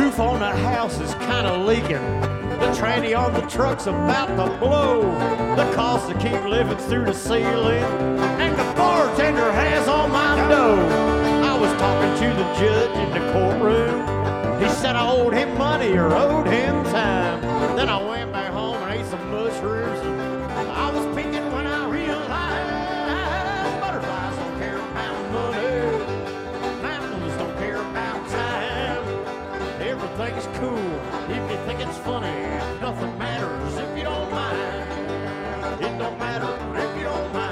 roof on the house is kind of leaking. The tranny on the truck's about to blow. The cost to keep living through the ceiling. And the bartender has on my dough. I was talking to the judge in the courtroom. He said I owed him money or owed him time. Then I went back home and ate some mushrooms. I was peeking when I realized butterflies don't care about money. Mountains don't care about time. Everything's cool if you think it's funny. Nothing matters if you don't mind. It don't matter if you don't mind.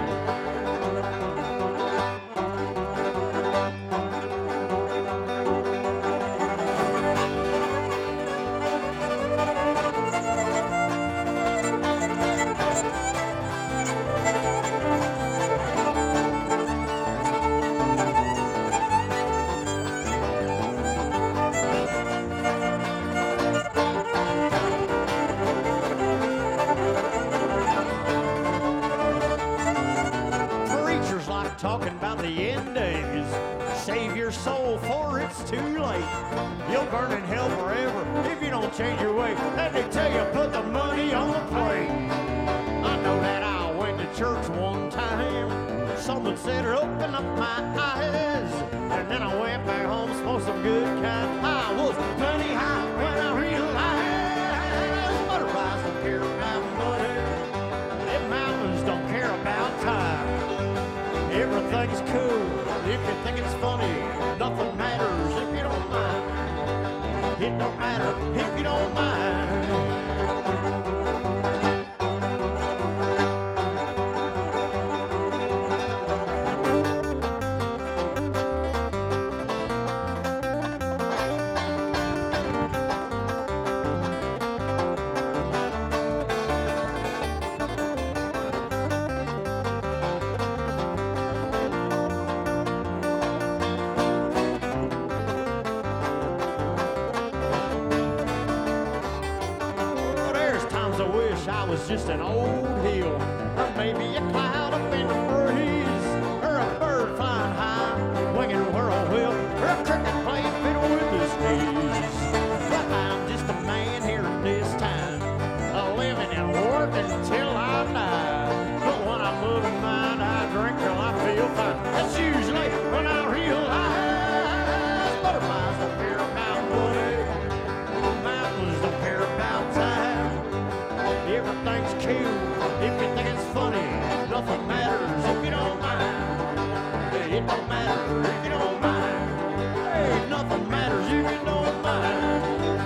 Talking about the end days. Save your soul for it's too late. You'll burn in hell forever if you don't change your way. Let me tell you, put the money on the plate. I know that I went to church one time. Someone said, open up my eyes. And then I went back home, smoked some good kind. I was plenty high when I realized butterflies don't care about money. Them mountains don't care about time. Everything's cool if you think it's funny. Nothing matters if you don't mind. It don't matter if you don't mind. I was just an old hill, or maybe a cloud up in the breeze, or a bird flying high, winging a whirlwind, or a cricket playing fiddle with his knees. But I'm just a man here at this time, living and working till I die. But when I'm moving mine, I drink till I feel fine. That's usually when I realize butterflies don't care about money, mountains don't care about time. Everything's cool if you think it's funny. Nothing matters if you don't mind. It don't matter if you don't mind. Hey, nothing matters if you don't mind.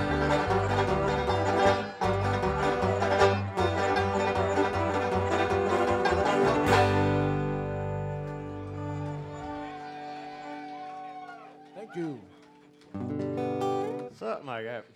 Thank you. Something like that.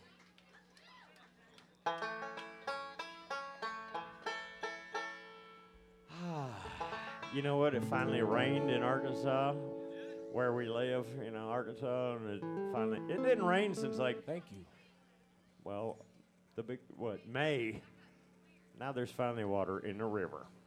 You know what? It finally rained in Arkansas, where we live, Arkansas, and it didn't rain since Thank you. May. Now there's finally water in the river.